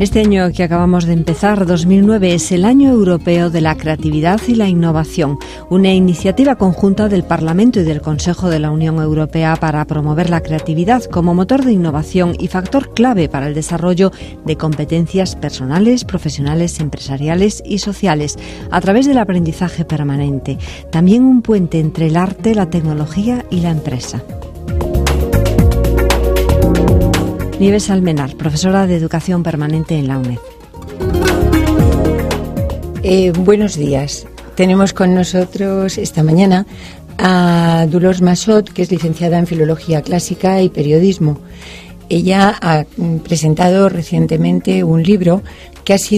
Este año que acabamos de empezar, 2009, es el Año Europeo de la Creatividad y la Innovación, una iniciativa conjunta del Parlamento y del Consejo de la Unión Europea para promover la creatividad como motor de innovación y factor clave para el desarrollo de competencias personales, profesionales, empresariales y sociales, a través del aprendizaje permanente. También un puente entre el arte, la tecnología y la empresa. Nieves Almenar, profesora de Educación Permanente en la UNED. Buenos días. Tenemos con nosotros esta mañana a Dolors Massot, que es licenciada en Filología Clásica y Periodismo. Ella ha presentado recientemente un libro que es,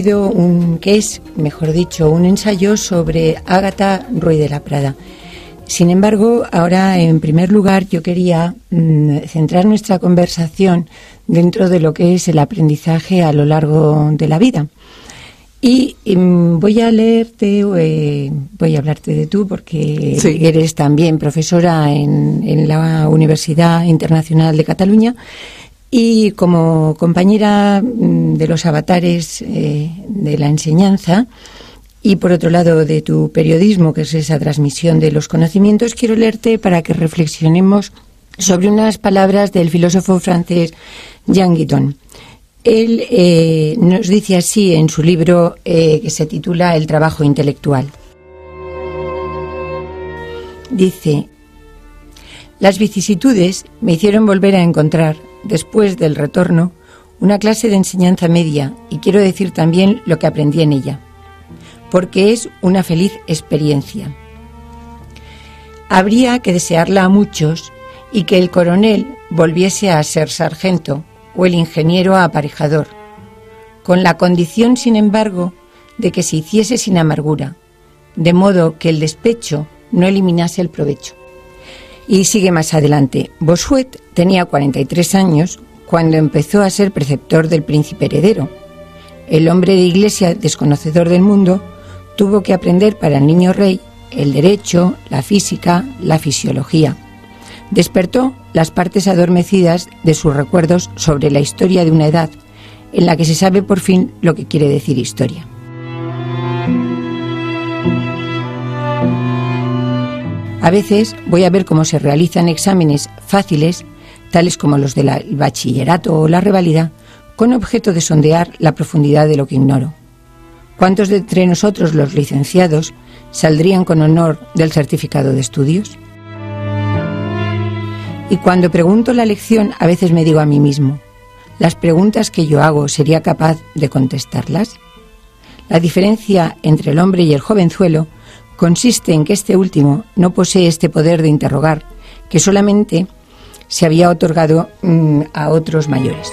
un ensayo sobre Ágata Ruiz de la Prada. Sin embargo, ahora, en primer lugar, yo quería centrar nuestra conversación dentro de lo que es el aprendizaje a lo largo de la vida. Y voy a hablarte de tú, porque sí, eres también profesora en la Universidad Internacional de Cataluña y como compañera de los avatares de la enseñanza. Y por otro lado, de tu periodismo, que es esa transmisión de los conocimientos, quiero leerte para que reflexionemos sobre unas palabras del filósofo francés Jean Guidon. Él nos dice así en su libro que se titula El trabajo intelectual. Dice: las vicisitudes me hicieron volver a encontrar, después del retorno, una clase de enseñanza media, y quiero decir también lo que aprendí en ella, porque es una feliz experiencia. Habría que desearla a muchos y que el coronel volviese a ser sargento o el ingeniero a aparejador, con la condición, sin embargo, de que se hiciese sin amargura, de modo que el despecho no eliminase el provecho. Y sigue más adelante. Bossuet tenía 43 años cuando empezó a ser preceptor del príncipe heredero. El hombre de iglesia, desconocedor del mundo, tuvo que aprender para el niño rey el derecho, la física, la fisiología. Despertó las partes adormecidas de sus recuerdos sobre la historia de una edad en la que se sabe por fin lo que quiere decir historia. A veces voy a ver cómo se realizan exámenes fáciles, tales como los del bachillerato o la reválida, con objeto de sondear la profundidad de lo que ignoro. ¿Cuántos de entre nosotros, los licenciados, saldrían con honor del certificado de estudios? Y cuando pregunto la lección, a veces me digo a mí mismo, ¿las preguntas que yo hago sería capaz de contestarlas? La diferencia entre el hombre y el jovenzuelo consiste en que este último no posee este poder de interrogar, que solamente se había otorgado a otros mayores.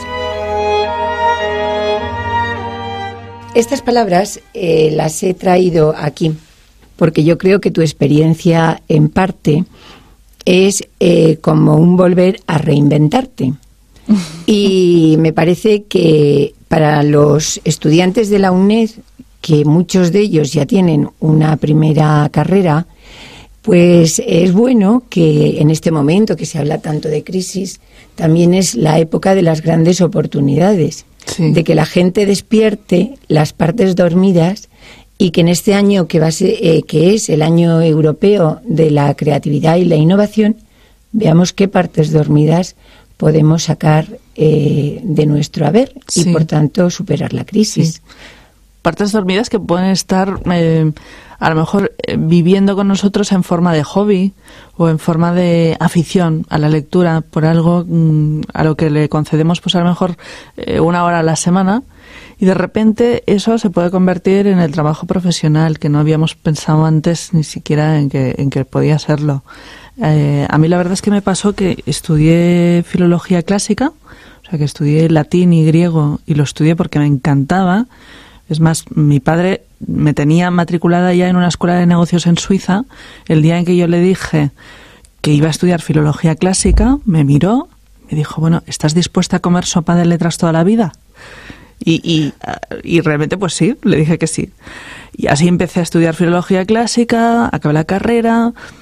Estas palabras las he traído aquí porque yo creo que tu experiencia, en parte, es como un volver a reinventarte. Y me parece que para los estudiantes de la UNED, que muchos de ellos ya tienen una primera carrera, pues es bueno que en este momento que se habla tanto de crisis, también es la época de las grandes oportunidades. Sí. De que la gente despierte las partes dormidas y que en este año que es el Año Europeo de la Creatividad y la Innovación, veamos qué partes dormidas podemos sacar de nuestro haber y, sí, por tanto, superar la crisis. Sí. Partes dormidas que pueden estar a lo mejor viviendo con nosotros en forma de hobby o en forma de afición a la lectura, por algo a lo que le concedemos pues a lo mejor 1 hora a la semana, y de repente eso se puede convertir en el trabajo profesional que no habíamos pensado antes ni siquiera en que podía serlo. A mí la verdad es que me pasó que estudié filología clásica, o sea que estudié latín y griego, y lo estudié porque me encantaba. Es más, mi padre me tenía matriculada ya en una escuela de negocios en Suiza. El día en que yo le dije que iba a estudiar filología clásica, me miró, me dijo, bueno, ¿estás dispuesta a comer sopa de letras toda la vida? Y realmente pues sí, le dije que sí. Y así empecé a estudiar filología clásica, acabé la carrera,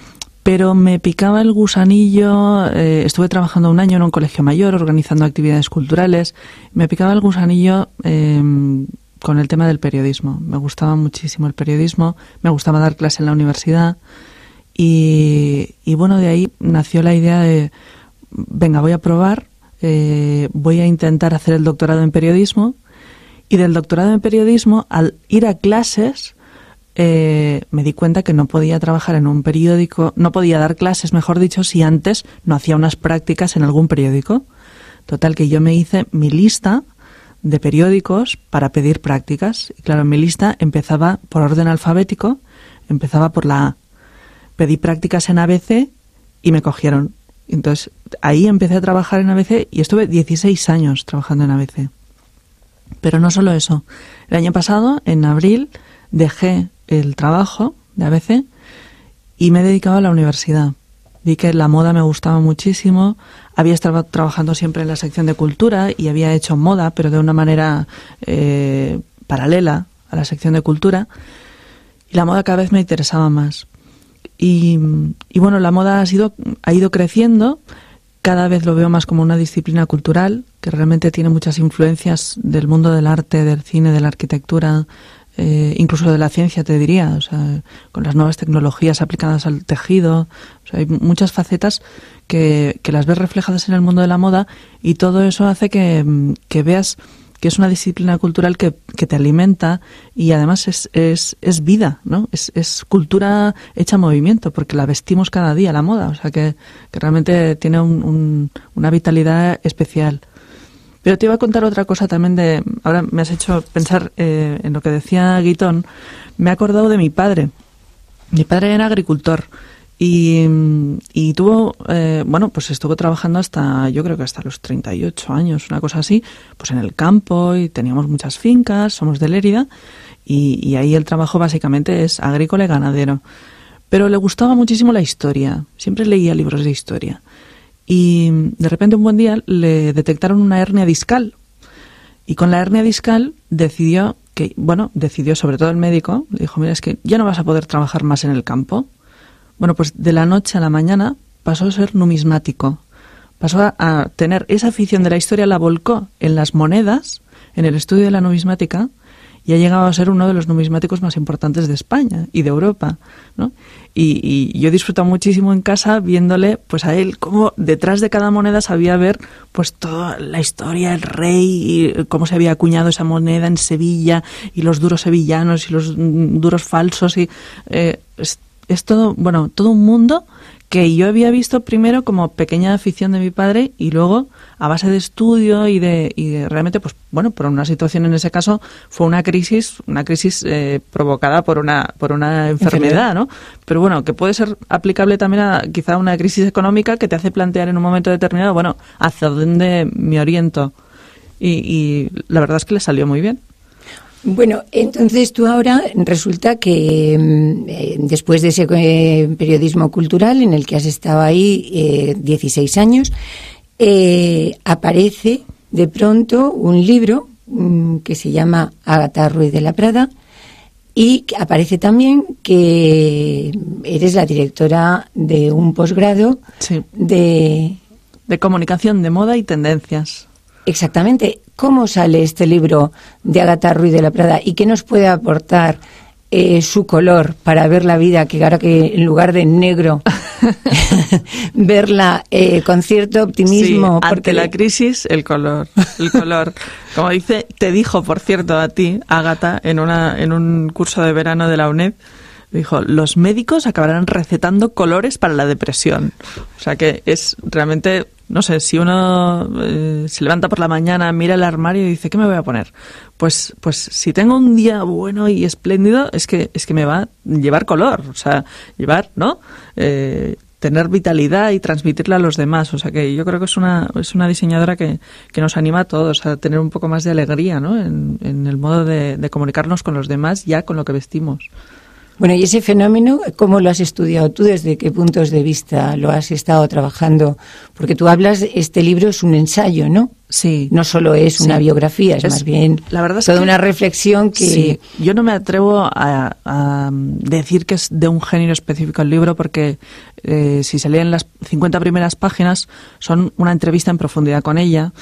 pero me picaba el gusanillo. Estuve trabajando un año en un colegio mayor organizando actividades culturales. Me picaba el gusanillo con el tema del periodismo. Me gustaba muchísimo el periodismo, me gustaba dar clase en la universidad y bueno, de ahí nació la idea de, venga, voy a probar, voy a intentar hacer el doctorado en periodismo. Y del doctorado en periodismo, al ir a clases, me di cuenta que no podía trabajar en un periódico, no podía dar clases, mejor dicho, si antes no hacía unas prácticas en algún periódico. Total, que yo me hice mi lista de periódicos para pedir prácticas. Y claro, mi lista empezaba por orden alfabético, empezaba por la A. Pedí prácticas en ABC y me cogieron. Entonces, ahí empecé a trabajar en ABC y estuve 16 años trabajando en ABC. Pero no solo eso. El año pasado, en abril, dejé el trabajo de ABC y me he dedicado a la universidad. Vi que la moda me gustaba muchísimo. Había estado trabajando siempre en la sección de cultura y había hecho moda, pero de una manera paralela a la sección de cultura. Y la moda cada vez me interesaba más. Y bueno, la moda ha ido creciendo. Cada vez lo veo más como una disciplina cultural que realmente tiene muchas influencias del mundo del arte, del cine, de la arquitectura, incluso de la ciencia, te diría, o sea, con las nuevas tecnologías aplicadas al tejido. O sea, hay muchas facetas que las ves reflejadas en el mundo de la moda y todo eso hace que veas que es una disciplina cultural que te alimenta y además es vida, ¿no? Es cultura hecha movimiento, porque la vestimos cada día, la moda, o sea que realmente tiene una vitalidad especial. Pero te iba a contar otra cosa también ahora me has hecho pensar en lo que decía Guitón. Me he acordado de mi padre. Mi padre era agricultor y tuvo, pues estuvo trabajando yo creo que hasta los 38 años, una cosa así, pues en el campo, y teníamos muchas fincas, somos de Lérida, y ahí el trabajo básicamente es agrícola y ganadero. Pero le gustaba muchísimo la historia, siempre leía libros de historia. Y de repente un buen día le detectaron una hernia discal. Y con la hernia discal decidió sobre todo el médico, le dijo, mira, es que ya no vas a poder trabajar más en el campo. Bueno, pues de la noche a la mañana pasó a ser numismático. Pasó a tener esa afición de la historia, la volcó en las monedas, en el estudio de la numismática, y ha llegado a ser uno de los numismáticos más importantes de España y de Europa, ¿no? Y yo he disfrutado muchísimo en casa viéndole pues a él cómo detrás de cada moneda sabía ver pues toda la historia, el rey, y cómo se había acuñado esa moneda en Sevilla, y los duros sevillanos y los duros falsos, y es todo, todo un mundo que yo había visto primero como pequeña afición de mi padre y luego a base de estudio y de realmente, por una situación en ese caso fue una crisis provocada por una enfermedad, ¿no? Pero bueno, que puede ser aplicable también a quizá una crisis económica que te hace plantear en un momento determinado, hacia dónde me oriento. Y la verdad es que le salió muy bien. Bueno, entonces tú ahora resulta que después de ese periodismo cultural en el que has estado ahí 16 años, aparece de pronto un libro que se llama Ágata Ruiz de la Prada, y aparece también que eres la directora de un posgrado de comunicación de moda y tendencias. Exactamente. ¿Cómo sale este libro de Ágata Ruiz de la Prada y qué nos puede aportar su color para ver la vida, que ahora que en lugar de negro verla con cierto optimismo? Sí, ante la crisis, el color. Como te dijo, por cierto, a ti, Ágata, en un curso de verano de la UNED, dijo, los médicos acabarán recetando colores para la depresión. O sea que es realmente, no sé, si uno se levanta por la mañana, mira el armario y dice, ¿qué me voy a poner? Pues si tengo un día bueno y espléndido, es que me va a llevar color, o sea, llevar, ¿no? Tener vitalidad y transmitirla a los demás. O sea que yo creo que es una diseñadora que nos anima a todos a tener un poco más de alegría, ¿no? En el modo de comunicarnos con los demás, ya con lo que vestimos. Bueno, y ese fenómeno, ¿cómo lo has estudiado tú? ¿Desde qué puntos de vista lo has estado trabajando? Porque tú hablas, este libro es un ensayo, ¿no? Sí. No solo es una biografía, es más bien la verdad es toda una reflexión que... Sí, yo no me atrevo a decir que es de un género específico el libro, porque si se leen las 50 primeras páginas son una entrevista en profundidad con ella.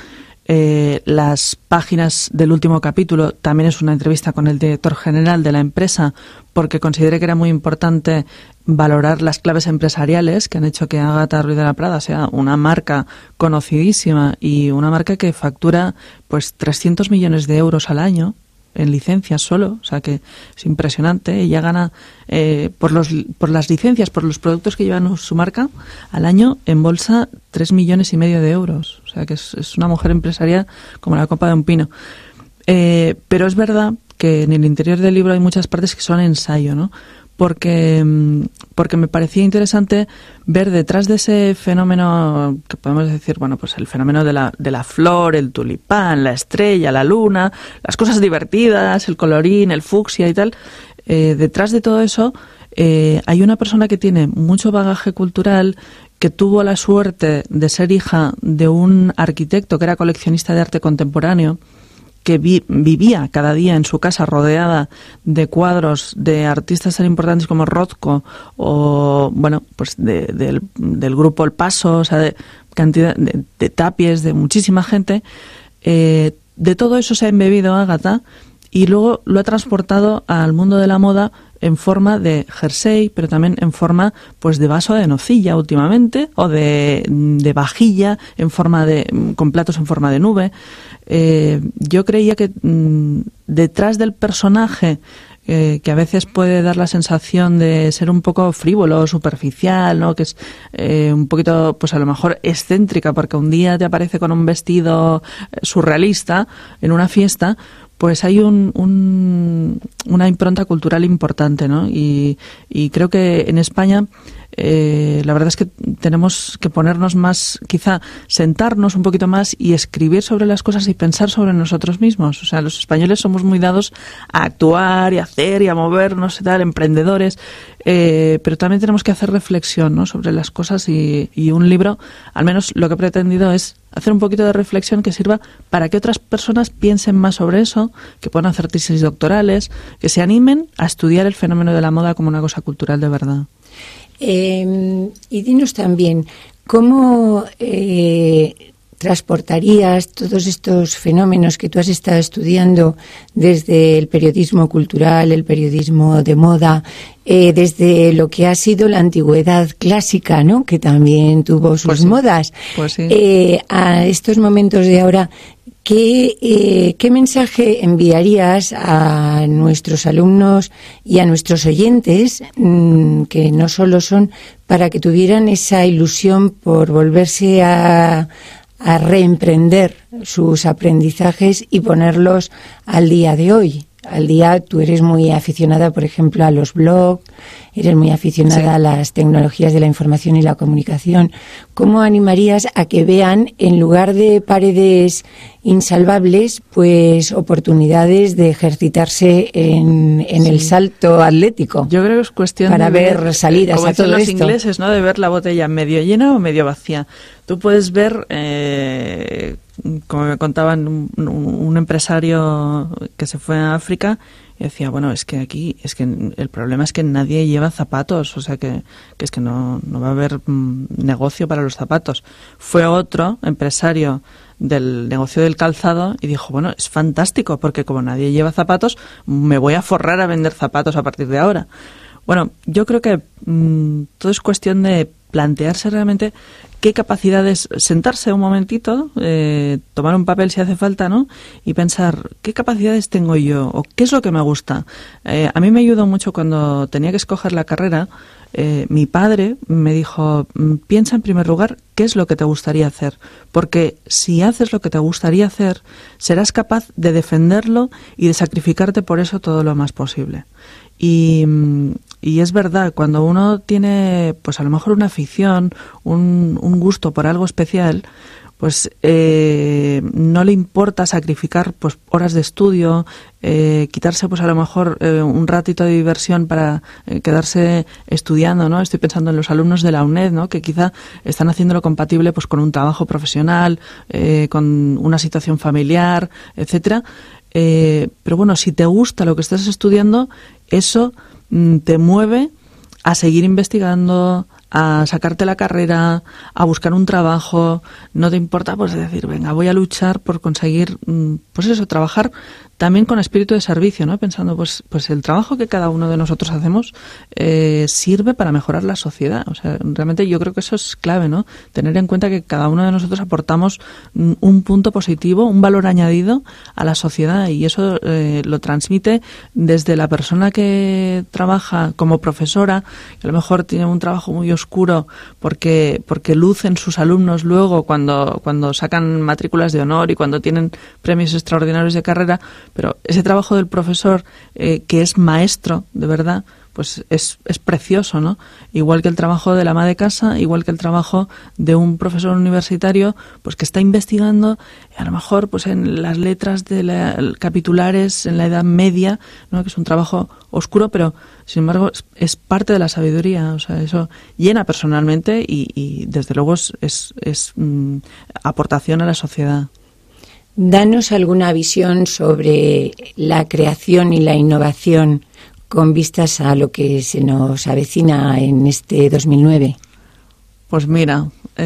Las páginas del último capítulo también es una entrevista con el director general de la empresa, porque consideré que era muy importante valorar las claves empresariales que han hecho que Ágata Ruiz de la Prada sea una marca conocidísima y una marca que factura pues 300 millones de euros al año en licencias solo, o sea que es impresionante. Ella gana por las licencias, por los productos que llevan su marca, al año en bolsa 3,5 millones de euros. O sea que es una mujer empresaria como la copa de un pino. Pero es verdad que en el interior del libro hay muchas partes que son ensayo, ¿no? Porque me parecía interesante ver detrás de ese fenómeno, que podemos decir, bueno, pues el fenómeno de la flor, el tulipán, la estrella, la luna, las cosas divertidas, el colorín, el fucsia y tal. Detrás de todo eso hay una persona que tiene mucho bagaje cultural, que tuvo la suerte de ser hija de un arquitecto que era coleccionista de arte contemporáneo, que vivía cada día en su casa rodeada de cuadros de artistas tan importantes como Rothko o, bueno, pues del grupo El Paso, o sea, de cantidad de Tapies, de muchísima gente. De todo eso se ha embebido Ágata y luego lo ha transportado al mundo de la moda en forma de jersey, pero también en forma pues de vaso de nocilla últimamente, o de vajilla en forma con platos en forma de nube. Yo creía que detrás del personaje, que a veces puede dar la sensación de ser un poco frívolo, superficial, ¿no? Que es un poquito, pues a lo mejor excéntrica, porque un día te aparece con un vestido surrealista en una fiesta, pues hay una impronta cultural importante, ¿no? Y creo que en España la verdad es que tenemos que ponernos más, quizá sentarnos un poquito más y escribir sobre las cosas y pensar sobre nosotros mismos. O sea, los españoles somos muy dados a actuar y a hacer y a movernos y tal, emprendedores, pero también tenemos que hacer reflexión, ¿no?, sobre las cosas y un libro, al menos lo que he pretendido es hacer un poquito de reflexión que sirva para que otras personas piensen más sobre eso, que puedan hacer tesis doctorales, que se animen a estudiar el fenómeno de la moda como una cosa cultural de verdad. Y dinos también, ¿cómo transportarías todos estos fenómenos que tú has estado estudiando desde el periodismo cultural, el periodismo de moda, desde lo que ha sido la antigüedad clásica, ¿no?, que también tuvo sus modas, pues sí, a estos momentos de ahora? ¿Qué mensaje enviarías a nuestros alumnos y a nuestros oyentes, que no solo son, para que tuvieran esa ilusión por volverse a reemprender sus aprendizajes y ponerlos al día de hoy? Al día, tú eres muy aficionada, por ejemplo, a los blogs, eres muy aficionada a las tecnologías de la información y la comunicación. ¿Cómo animarías a que vean, en lugar de paredes insalvables, pues oportunidades de ejercitarse en el salto atlético? Yo creo que es cuestión para de ver salidas como a todo los esto. Ingleses, ¿no?, de ver la botella medio llena o medio vacía. Tú puedes ver, como me contaban, un empresario que se fue a África y decía, bueno, es que aquí el problema es que nadie lleva zapatos, o sea que es que no va a haber negocio para los zapatos. Fue otro empresario del negocio del calzado y dijo, bueno, es fantástico porque como nadie lleva zapatos, me voy a forrar a vender zapatos a partir de ahora. Bueno, yo creo que todo es cuestión de plantearse realmente qué capacidades, sentarse un momentito, tomar un papel si hace falta, ¿no?, y pensar qué capacidades tengo yo o qué es lo que me gusta. A mí me ayudó mucho cuando tenía que escoger la carrera. Mi padre me dijo, piensa en primer lugar qué es lo que te gustaría hacer, porque si haces lo que te gustaría hacer, serás capaz de defenderlo y de sacrificarte por eso todo lo más posible. Y es verdad, cuando uno tiene, pues a lo mejor una afición, un gusto por algo especial, pues no le importa sacrificar pues horas de estudio, quitarse pues a lo mejor un ratito de diversión para quedarse estudiando, ¿no? Estoy pensando en los alumnos de la UNED, ¿no? Que quizá están haciéndolo compatible pues con un trabajo profesional, con una situación familiar, etcétera. Pero bueno, si te gusta lo que estás estudiando, eso te mueve a seguir investigando, a sacarte la carrera, a buscar un trabajo. No te importa pues decir, venga, voy a luchar por conseguir, pues eso, trabajar también con espíritu de servicio, ¿no? Pensando, pues el trabajo que cada uno de nosotros hacemos sirve para mejorar la sociedad. O sea, realmente yo creo que eso es clave, ¿no? Tener en cuenta que cada uno de nosotros aportamos un punto positivo, un valor añadido a la sociedad, y eso lo transmite desde la persona que trabaja como profesora, que a lo mejor tiene un trabajo muy oscuro porque lucen sus alumnos luego cuando sacan matrículas de honor y cuando tienen premios extraordinarios de carrera. Pero ese trabajo del profesor, que es maestro, de verdad, pues es precioso, ¿no? Igual que el trabajo de la ama de casa, igual que el trabajo de un profesor universitario, pues que está investigando, a lo mejor pues en las letras de capitulares en la Edad Media, ¿no? Que es un trabajo oscuro, pero sin embargo es parte de la sabiduría. O sea, eso llena personalmente y desde luego es aportación a la sociedad. Danos alguna visión sobre la creación y la innovación con vistas a lo que se nos avecina en este 2009. Pues mira,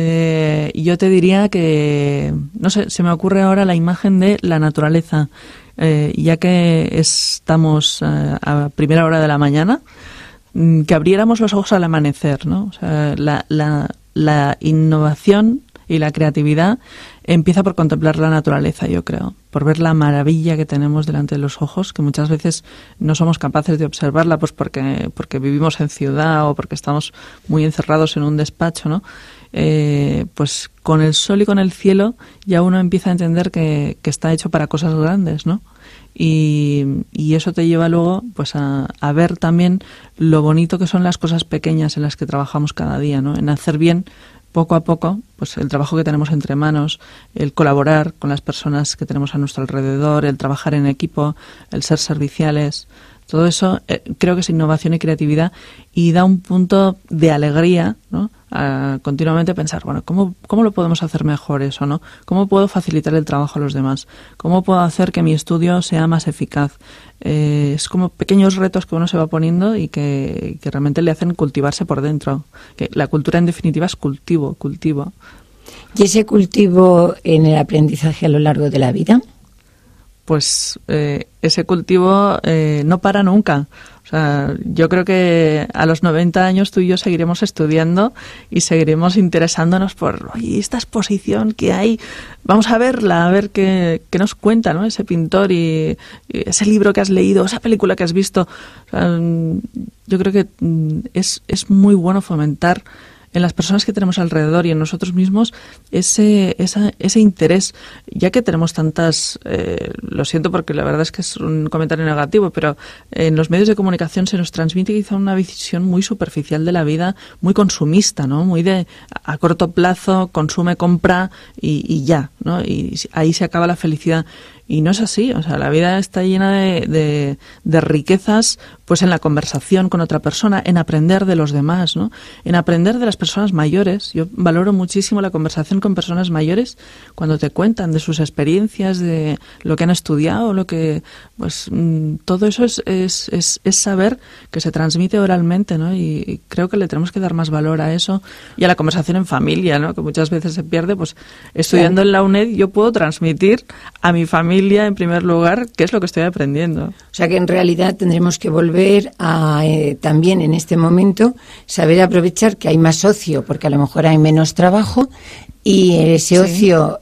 yo te diría que, no sé, se me ocurre ahora la imagen de la naturaleza, ya que estamos a primera hora de la mañana, que abriéramos los ojos al amanecer, ¿no? O sea, la innovación y la creatividad empieza por contemplar la naturaleza, yo creo, por ver la maravilla que tenemos delante de los ojos, que muchas veces no somos capaces de observarla, pues porque vivimos en ciudad o porque estamos muy encerrados en un despacho, ¿no? Pues con el sol y con el cielo ya uno empieza a entender que está hecho para cosas grandes, ¿no? Y eso te lleva luego pues a ver también lo bonito que son las cosas pequeñas en las que trabajamos cada día, ¿no? En hacer bien poco a poco, pues el trabajo que tenemos entre manos, el colaborar con las personas que tenemos a nuestro alrededor, el trabajar en equipo, el ser serviciales, todo eso creo que es innovación y creatividad, y da un punto de alegría, ¿no? A continuamente pensar, bueno, ¿cómo lo podemos hacer mejor eso, ¿no? ¿Cómo puedo facilitar el trabajo a los demás? ¿Cómo puedo hacer que mi estudio sea más eficaz? Es como pequeños retos que uno se va poniendo y que realmente le hacen cultivarse por dentro. Que la cultura, en definitiva, es cultivo. ¿Y ese cultivo en el aprendizaje a lo largo de la vida? Pues ese cultivo no para nunca. O sea, yo creo que a los 90 años tú y yo seguiremos estudiando y seguiremos interesándonos por, oye, esta exposición que hay, vamos a verla, a ver qué nos cuenta, ¿no? Ese pintor y ese libro que has leído, esa película que has visto. O sea, yo creo que es muy bueno fomentar en las personas que tenemos alrededor y en nosotros mismos ese interés, ya que tenemos tantas, lo siento porque la verdad es que es un comentario negativo, pero en los medios de comunicación se nos transmite quizá una visión muy superficial de la vida, muy consumista, ¿no? Muy de a corto plazo, consume, compra y ya, ¿no? Y ahí se acaba la felicidad. Y no es así, o sea, la vida está llena de riquezas, pues en la conversación con otra persona, en aprender de los demás, ¿no? En aprender de las personas mayores. Yo valoro muchísimo la conversación con personas mayores cuando te cuentan de sus experiencias, de lo que han estudiado, lo que, pues, todo eso es saber que se transmite oralmente, ¿no? Y creo que le tenemos que dar más valor a eso y a la conversación en familia, ¿no? Que muchas veces se pierde, pues, estudiando en la UNED yo puedo transmitir a mi familia en primer lugar qué es lo que estoy aprendiendo. O sea que en realidad tendremos que volver a también en este momento saber aprovechar que hay más ocio, porque a lo mejor hay menos trabajo, y ese ocio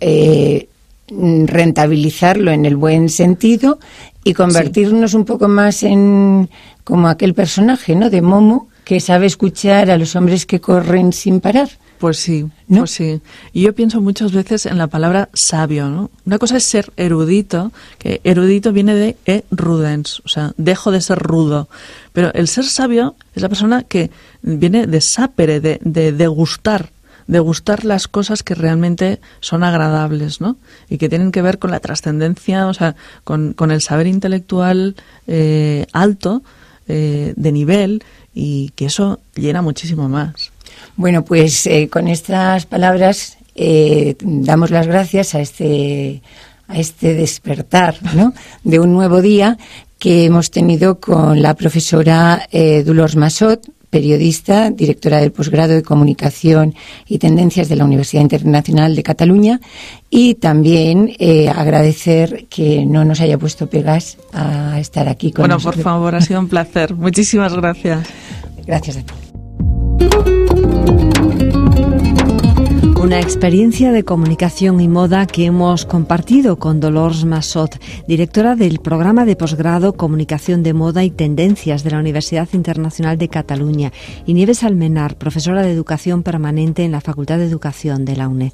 rentabilizarlo en el buen sentido y convertirnos un poco más en como aquel personaje, ¿no? De Momo, que sabe escuchar a los hombres que corren sin parar. Pues sí, ¿no? Pues sí. Y yo pienso muchas veces en la palabra sabio, ¿no? Una cosa es ser erudito, que erudito viene de erudens, o sea, dejo de ser rudo. Pero el ser sabio es la persona que viene de sapere, de degustar, degustar las cosas que realmente son agradables, ¿no? Y que tienen que ver con la trascendencia, o sea, con el saber intelectual alto, de nivel, y que eso llena muchísimo más. Bueno, pues con estas palabras damos las gracias a este despertar, ¿no?, de un nuevo día que hemos tenido con la profesora Dolors Massot, periodista, directora del posgrado de Comunicación y Tendencias de la Universidad Internacional de Cataluña, y también agradecer que no nos haya puesto pegas a estar aquí con nosotros. Por favor, ha sido un placer. Muchísimas gracias. Gracias a ti. Una experiencia de comunicación y moda que hemos compartido con Dolors Massot, directora del programa de posgrado Comunicación de Moda y Tendencias de la Universidad Internacional de Cataluña, y Nieves Almenar, profesora de Educación Permanente en la Facultad de Educación de la UNED.